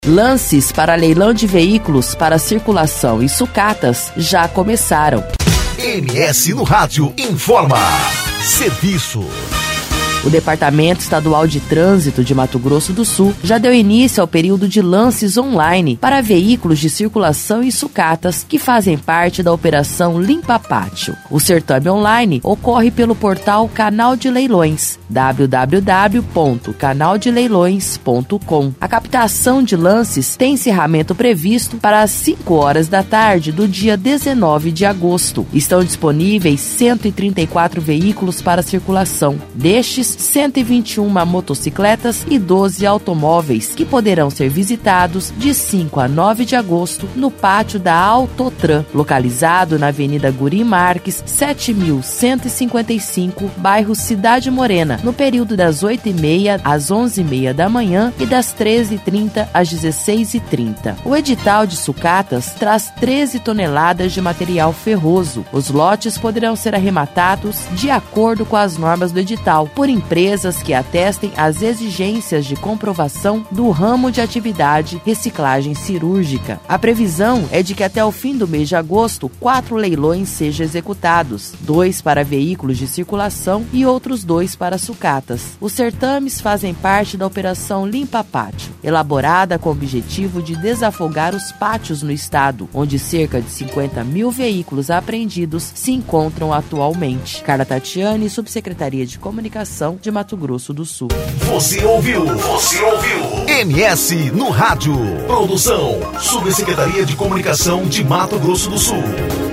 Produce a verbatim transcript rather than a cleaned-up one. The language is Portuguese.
Lances para leilão de veículos para circulação e sucatas já começaram. M S no Rádio informa. Serviço. O Departamento Estadual de Trânsito de Mato Grosso do Sul já deu início ao período de lances online para veículos de circulação e sucatas que fazem parte da Operação Limpa Pátio. O certame online ocorre pelo portal Canal de Leilões, w w w ponto canal de leilões ponto com. A captação de lances tem encerramento previsto para as cinco horas da tarde do dia dezenove de agosto. Estão disponíveis cento e trinta e quatro veículos para circulação. Destes, cento e vinte e uma motocicletas e doze automóveis que poderão ser visitados de cinco a nove de agosto no pátio da Autotran, localizado na Avenida Guri Marques, sete mil cento e cinquenta e cinco, bairro Cidade Morena, no período das oito e meia às onze e meia da manhã e das treze e trinta às dezesseis e trinta. O edital de sucatas traz treze toneladas de material ferroso. Os lotes poderão ser arrematados de acordo com as normas do edital, por empresas que atestem as exigências de comprovação do ramo de atividade reciclagem cirúrgica. A previsão é de que até o fim do mês de agosto, quatro leilões sejam executados, dois para veículos de circulação e outros dois para sucatas. Os certames fazem parte da Operação Limpa Pátio, elaborada com o objetivo de desafogar os pátios no estado, onde cerca de cinquenta mil veículos apreendidos se encontram atualmente. Carla Tatiane, Subsecretaria de Comunicação de Mato Grosso do Sul. Você ouviu? Você ouviu? M S no Rádio. Produção, Subsecretaria de Comunicação de Mato Grosso do Sul.